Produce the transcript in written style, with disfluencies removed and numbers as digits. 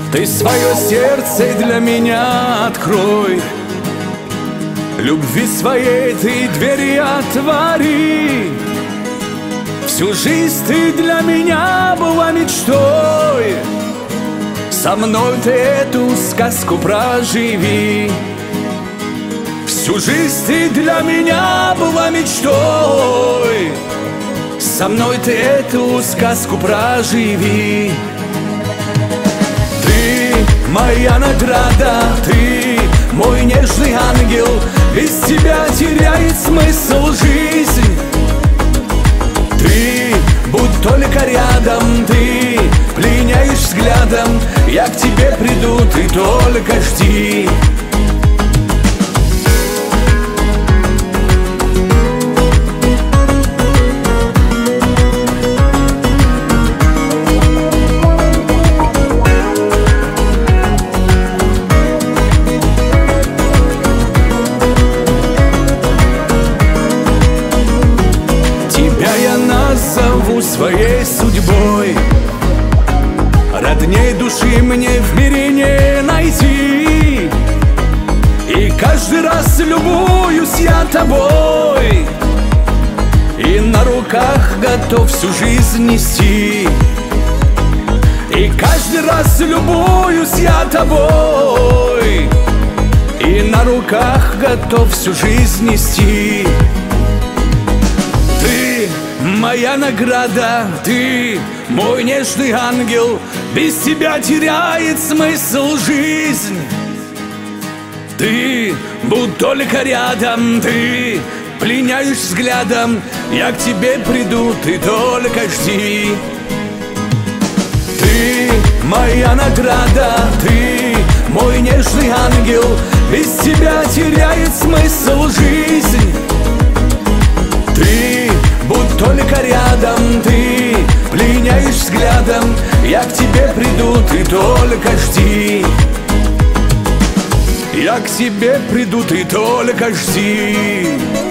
Ты свое сердце для меня открой, любви своей ты двери отвори. Всю жизнь ты для меня была мечтой, со мной ты эту сказку проживи. Всю жизнь ты для меня была мечтой, со мной ты эту сказку проживи. Ты моя награда, ты мой нежный ангел, без тебя теряет смысл жизнь. Ты будь только рядом, ты пленяешь взглядом, я к тебе приду, ты только жди. Зову своей судьбой, родней души мне в мире не найти. И каждый раз любуюсь я тобой, и на руках готов всю жизнь нести. И каждый раз любуюсь я тобой, и на руках готов всю жизнь нести. Моя награда, ты мой нежный ангел, без тебя теряет смысл жизнь. Ты будь только рядом, ты пленяешь взглядом, я к тебе приду, ты только жди. Ты моя награда, ты мой нежный ангел, без тебя теряет смысл жизнь. Ты будь только рядом, ты пленяешь взглядом, я к тебе приду, ты только жди. Я к тебе приду, ты только жди.